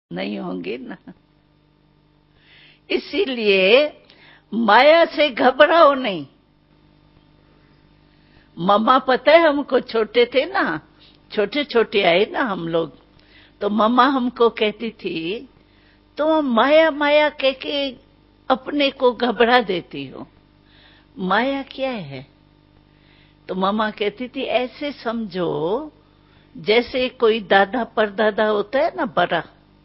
नहीं होंगे ना। इसीलिए माया से घबराओ नहीं। मम्मा पता है हमको, छोटे थे ना, छोटे छोटे आए ना हम लोग, तो मम्मा हमको कहती थी तुम माया माया कह के अपने को घबरा देती हो, माया क्या है? तो मम्मा कहती थी ऐसे समझो जैसे कोई दादा परदादा होता है ना बड़ा,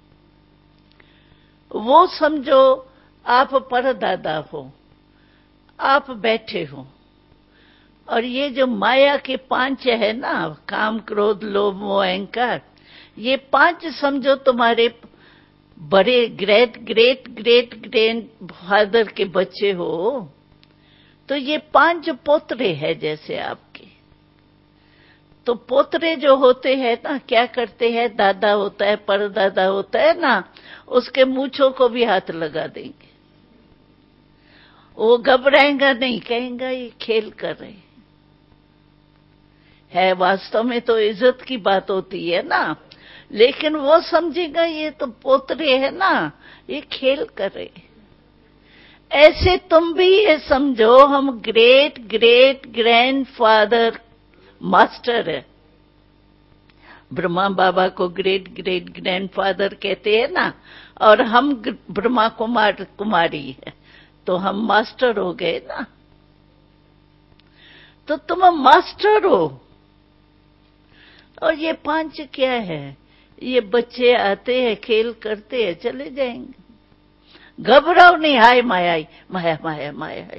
वो समझो आप परदादा हो, आप बैठे हो, और ये जो माया के पांच है ना, काम क्रोध लोभ मोह अहंकार, ये पांच समझो तुम्हारे बड़े great great great grandfather के बच्चे हो। तो ये पांच पोतरे हैं जैसे आपके। तो पोतरे जो होते हैं ना, क्या करते हैं, दादा होता है परदादा होता है ना, उसके मूंछों को भी हाथ लगा देंगे। वो घबराएगा नहीं, कहेगा ये खेल कर रहे है, वास्तव में तो इज्जत की बात होती है ना, लेकिन वो समझेगा ये तो पोतरे है ना, ये खेल कर रहे। ऐसे तुम भी ये समझो हम great great grandfather master है। ब्रह्मा बाबा को ग्रेट ग्रेट ग्रैंड फादर कहते हैं ना, और हम ब्रह्मा कुमार कुमारी है, तो हम मास्टर हो गए ना। तो तुम मास्टर हो। और ये पांच क्या है, ये बच्चे आते हैं खेल करते हैं चले जाएंगे। घबराओ नहीं, हाय माया माया माया माया।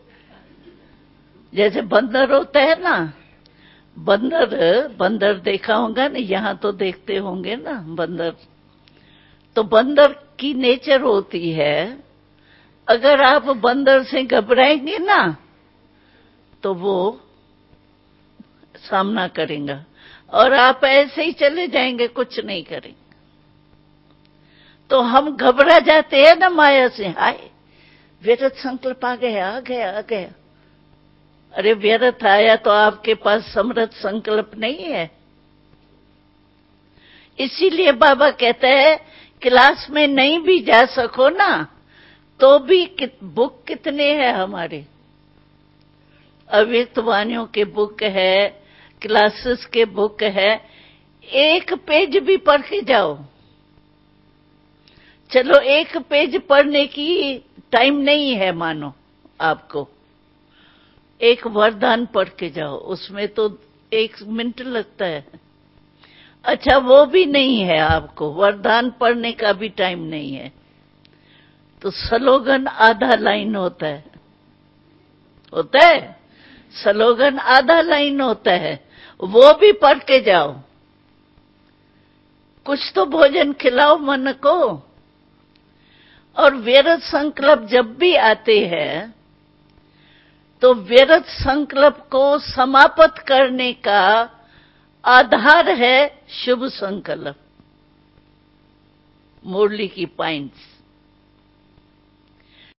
जैसे बंदर होता है ना, बंदर बंदर देखा होगा ना, यहां तो देखते होंगे ना बंदर। तो बंदर की नेचर होती है, अगर आप बंदर से घबराएंगे ना तो वो सामना करेगा, और आप ऐसे ही चले जाएंगे, कुछ नहीं करेंगे। तो हम घबरा जाते हैं ना माया से, हाय व्यर्थ संकल्प आ गया आ गया आ गया। अरे व्यर्थ आया तो आपके पास समर्थ संकल्प नहीं है। इसीलिए बाबा कहते हैं क्लास में नहीं भी जा सको ना तो भी बुक कितने हैं हमारे, अव्यक्त वाणियों के बुक है, क्लासेस के बुक है, एक पेज भी पढ़ के जाओ। चलो एक पेज पढ़ने की टाइम नहीं है मानो आपको, एक वरदान पढ़ के जाओ, उसमें तो 1 मिनट लगता है। अच्छा वो भी नहीं है आपको, वरदान पढ़ने का भी टाइम नहीं है, तो स्लोगन आधा लाइन होता है, होता है स्लोगन आधा लाइन होता है, वो भी पढ़ के जाओ। कुछ तो भोजन खिलाओ मन को। और व्यर्थ संकल्प जब भी आते हैं तो व्यर्थ संकल्प को समाप्त करने का आधार है शुभ संकल्प। मुरली की पॉइंट्स